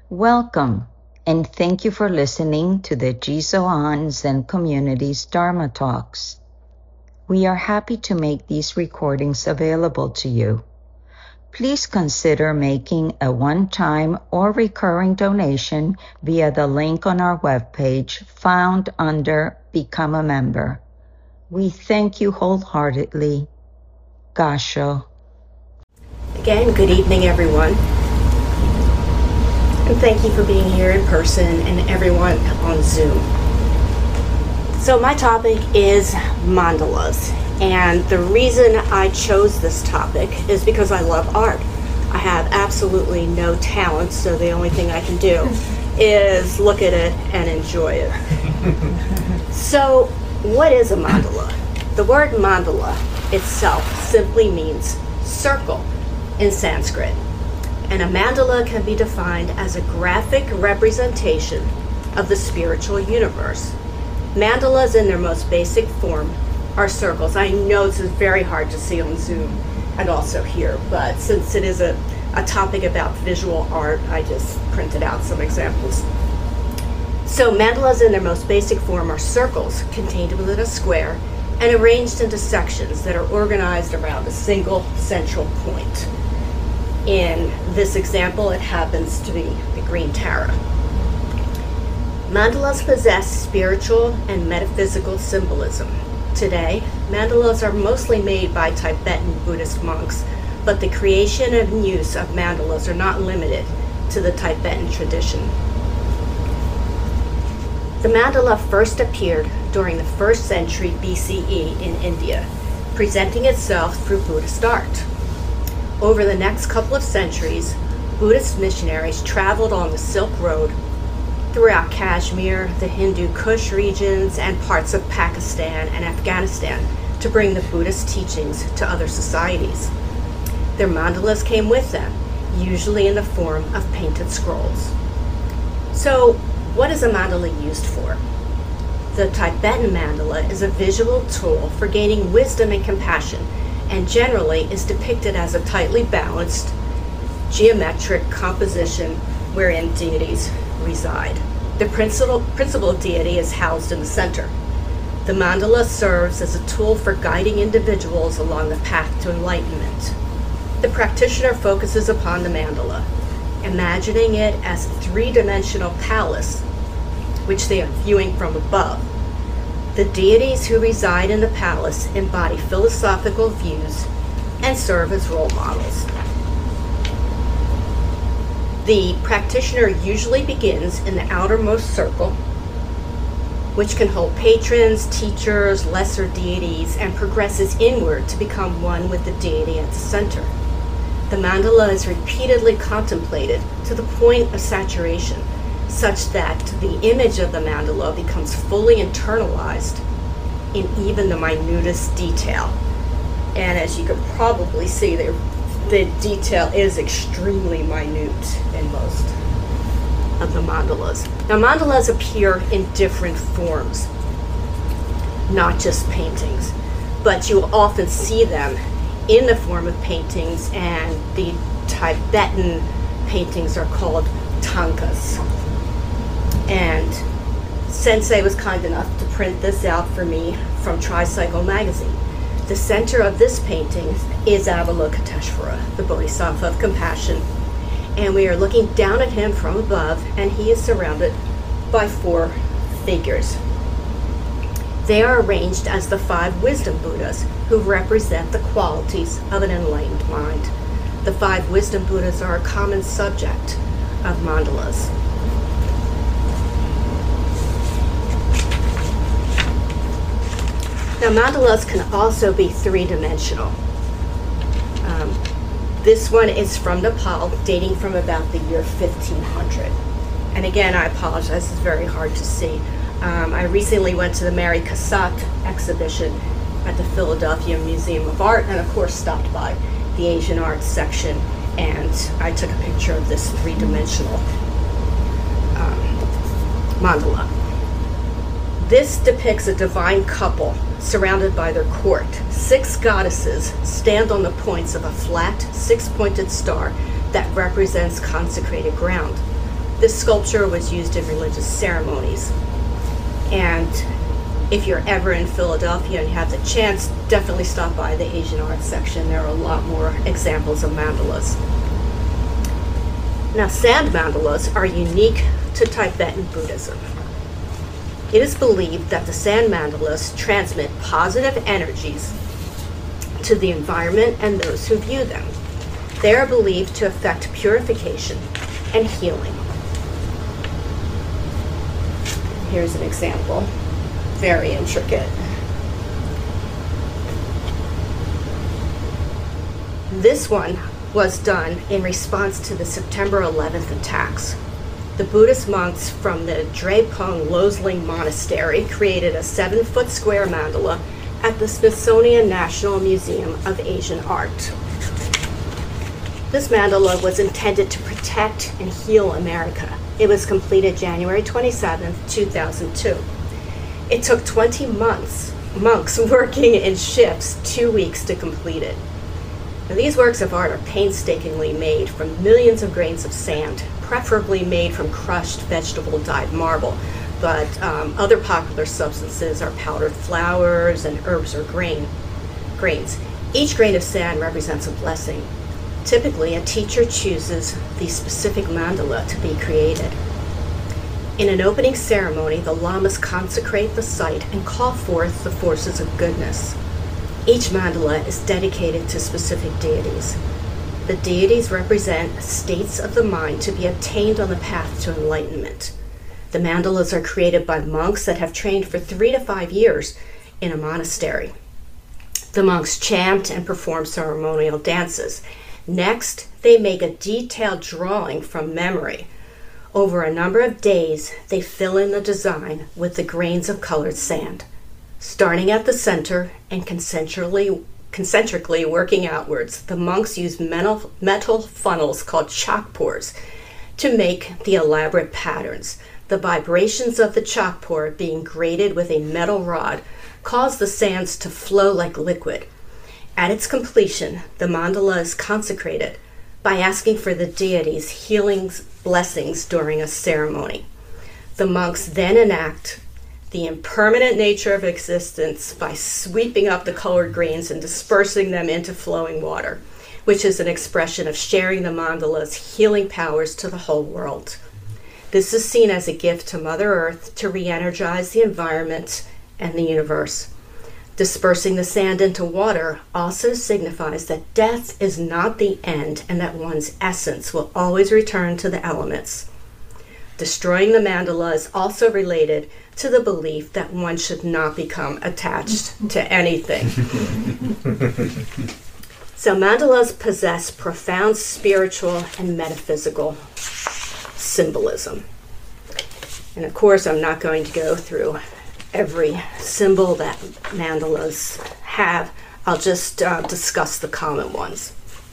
Welcome, and thank you for listening to the Jisoan Zen Community's Dharma Talks. We are happy to make these recordings available to you. Please consider making a one-time or recurring donation via the link on our webpage found under Become a Member. We thank you wholeheartedly. Gasho. Again, good evening, everyone. And thank you for being here in person and everyone on Zoom. So my topic is mandalas. And the reason I chose this topic is because I love art. I have absolutely no talent, so the only thing I can do is look at it and enjoy it. So what is a mandala? The word mandala itself simply means circle in Sanskrit. And a mandala can be defined as a graphic representation of the spiritual universe. Mandalas in their most basic form are circles. I know this is very hard to see on Zoom and also here, but since it is a topic about visual art, I just printed out some examples. So mandalas in their most basic form are circles contained within a square and arranged into sections that are organized around a single central point. In this example, it happens to be the green Tara. Mandalas possess spiritual and metaphysical symbolism. Today, mandalas are mostly made by Tibetan Buddhist monks, but the creation and use of mandalas are not limited to the Tibetan tradition. The mandala first appeared during the 1st century BCE in India, presenting itself through Buddhist art. Over the next couple of centuries, Buddhist missionaries traveled on the Silk Road throughout Kashmir, the Hindu Kush regions, and parts of Pakistan and Afghanistan to bring the Buddhist teachings to other societies. Their mandalas came with them, usually in the form of painted scrolls. So, what is a mandala used for? The Tibetan mandala is a visual tool for gaining wisdom and compassion, and generally is depicted as a tightly balanced, geometric composition wherein deities reside. The principal deity is housed in the center. The mandala serves as a tool for guiding individuals along the path to enlightenment. The practitioner focuses upon the mandala, imagining it as a three-dimensional palace, which they are viewing from above. The deities who reside in the palace embody philosophical views and serve as role models. The practitioner usually begins in the outermost circle, which can hold patrons, teachers, lesser deities, and progresses inward to become one with the deity at the center. The mandala is repeatedly contemplated to the point of saturation, such that the image of the mandala becomes fully internalized in even the minutest detail. And as you can probably see, the detail is extremely minute in most of the mandalas. Now, mandalas appear in different forms, not just paintings, but you'll often see them in the form of paintings, and the Tibetan paintings are called tankas. And Sensei was kind enough to print this out for me from Tricycle magazine. The center of this painting is Avalokiteshvara, the Bodhisattva of compassion, and we are looking down at him from above, and he is surrounded by 4 figures. They are arranged as the 5 wisdom Buddhas who represent the qualities of an enlightened mind. The 5 wisdom Buddhas are a common subject of mandalas. Now, mandalas can also be 3-dimensional. This one is from Nepal, dating from about the year 1500. And again, I apologize, it's very hard to see. I recently went to the Mary Cassatt exhibition at the Philadelphia Museum of Art, and of course stopped by the Asian Arts section, and I took a picture of this 3-dimensional mandala. This depicts a divine couple surrounded by their court. 6 goddesses stand on the points of a flat, 6-pointed star that represents consecrated ground. This sculpture was used in religious ceremonies. And if you're ever in Philadelphia and have the chance, definitely stop by the Asian art section. There are a lot more examples of mandalas. Now, sand mandalas are unique to Tibetan Buddhism. It is believed that the sand mandalas transmit positive energies to the environment and those who view them. They are believed to affect purification and healing. Here's an example, very intricate. This one was done in response to the September 11th attacks. The Buddhist monks from the Drepung Losling Monastery created a 7-foot square mandala at the Smithsonian National Museum of Asian Art. This mandala was intended to protect and heal America. It was completed January 27, 2002. It took 20 monks working in shifts, 2 weeks to complete it. Now, these works of art are painstakingly made from millions of grains of sand, preferably made from crushed vegetable-dyed marble, but other popular substances are powdered flowers and herbs or grains. Each grain of sand represents a blessing. Typically, a teacher chooses the specific mandala to be created. In an opening ceremony, the lamas consecrate the site and call forth the forces of goodness. Each mandala is dedicated to specific deities. The deities represent states of the mind to be attained on the path to enlightenment. The mandalas are created by monks that have trained for 3 to 5 years in a monastery. The monks chant and perform ceremonial dances. Next, they make a detailed drawing from memory. Over a number of days, they fill in the design with the grains of colored sand. Starting at the center and concentrically working outwards, the monks use metal funnels called chakpors to make the elaborate patterns. The vibrations of the chakpor being grated with a metal rod cause the sands to flow like liquid. At its completion, the mandala is consecrated by asking for the deities' healings, blessings during a ceremony. The monks then enact the impermanent nature of existence by sweeping up the colored grains and dispersing them into flowing water, which is an expression of sharing the mandala's healing powers to the whole world. This is seen as a gift to Mother Earth to re-energize the environment and the universe. Dispersing the sand into water also signifies that death is not the end and that one's essence will always return to the elements. Destroying the mandala is also related to the belief that one should not become attached to anything. So mandalas possess profound spiritual and metaphysical symbolism. And of course, I'm not going to go through every symbol that mandalas have. I'll just discuss the common ones.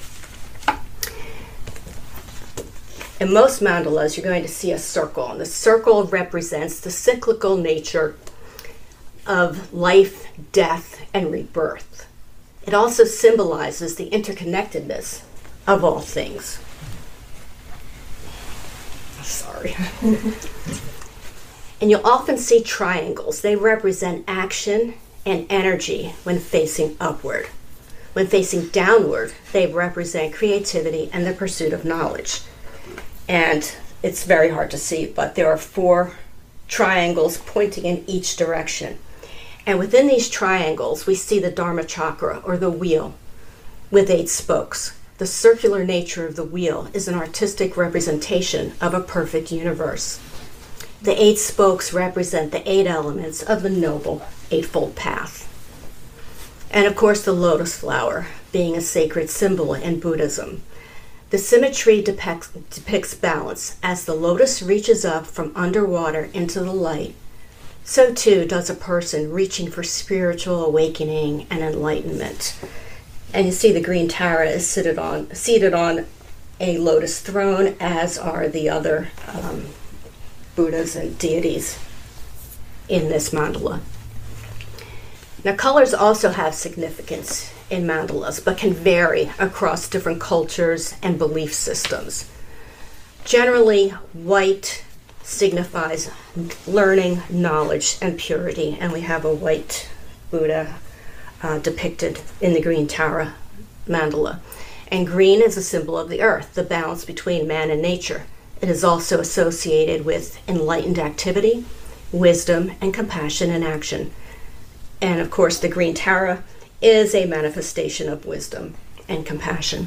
In most mandalas, you're going to see a circle, and the circle represents the cyclical nature of life, death, and rebirth. It also symbolizes the interconnectedness of all things. Sorry. And you'll often see triangles. They represent action and energy when facing upward. When facing downward, they represent creativity and the pursuit of knowledge. And it's very hard to see, but there are 4 triangles pointing in each direction. And within these triangles, we see the Dharma chakra, or the wheel, with 8 spokes. The circular nature of the wheel is an artistic representation of a perfect universe. The 8 spokes represent the 8 elements of the Noble Eightfold Path. And of course, the lotus flower, being a sacred symbol in Buddhism. The symmetry depicts balance. As the lotus reaches up from underwater into the light, so too does a person reaching for spiritual awakening and enlightenment. And you see the green Tara is seated on a lotus throne, as are the other Buddhas and deities in this mandala. Now, colors also have significance in mandalas, but can vary across different cultures and belief systems. Generally, white signifies learning, knowledge, and purity, and we have a white Buddha depicted in the Green Tara mandala. And green is a symbol of the earth, the balance between man and nature. It is also associated with enlightened activity, wisdom, and compassion in action. And of course, the Green Tara is a manifestation of wisdom and compassion.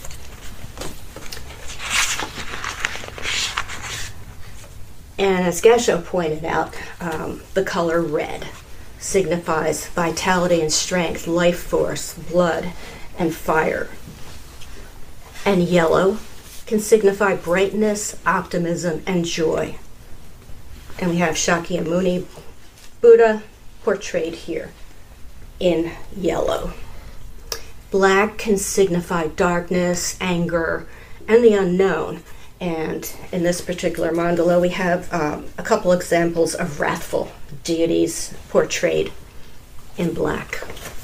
And as Geshe pointed out, the color red signifies vitality and strength, life force, blood, and fire. And yellow can signify brightness, optimism, and joy. And we have Shakyamuni Buddha portrayed here in yellow. Black can signify darkness, anger, and the unknown. And in this particular mandala, we have a couple examples of wrathful deities portrayed in black.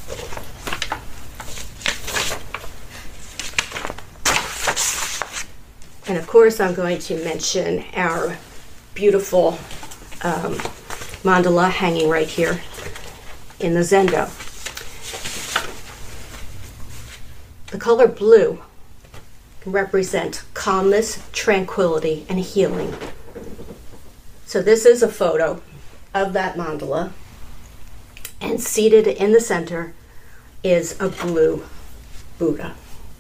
And of course, I'm going to mention our beautiful mandala hanging right here in the Zendo. The color blue can represent calmness, tranquility, and healing. So this is a photo of that mandala, and seated in the center is a blue Buddha.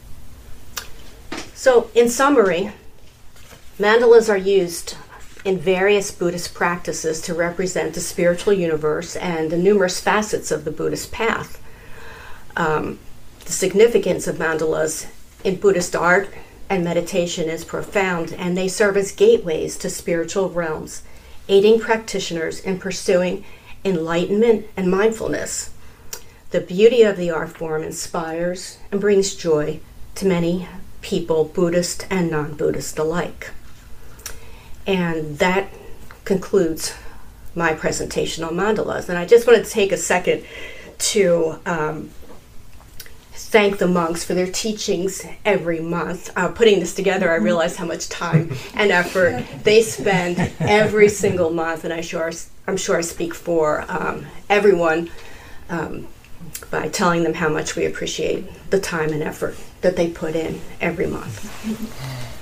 So in summary, mandalas are used in various Buddhist practices to represent the spiritual universe and the numerous facets of the Buddhist path. The significance of mandalas in Buddhist art and meditation is profound, and they serve as gateways to spiritual realms, aiding practitioners in pursuing enlightenment and mindfulness. The beauty of the art form inspires and brings joy to many people, Buddhist and non-Buddhist alike. And that concludes my presentation on mandalas. And I just wanted to take a second to thank the monks for their teachings every month. Putting this together, I realized how much time and effort they spend every single month, and I'm sure I speak for everyone by telling them how much we appreciate the time and effort that they put in every month.